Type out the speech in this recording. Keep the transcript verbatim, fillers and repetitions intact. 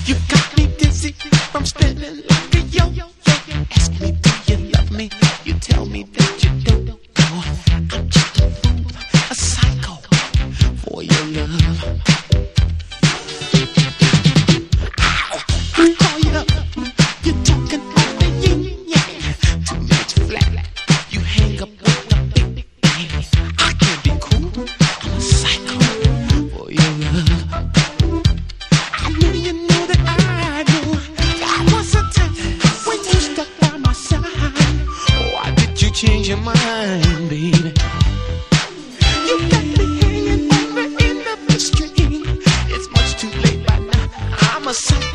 You got me dizzy from spinning like a yo-yo. Ask me, do you love me? You tell me that you don't. I'm just a fool, a psycho for your love. Ow, I call you up. You're talking on the yin yang. Too much flat. You hang up with the big bang. I can't be cool. I'm a psycho for your love. I knew you knew that I knew. There was a time when you stuck by my side. Why did you change your mind, baby? You got me hanging over in the mystery. It's much too late by now. I'm a psycho.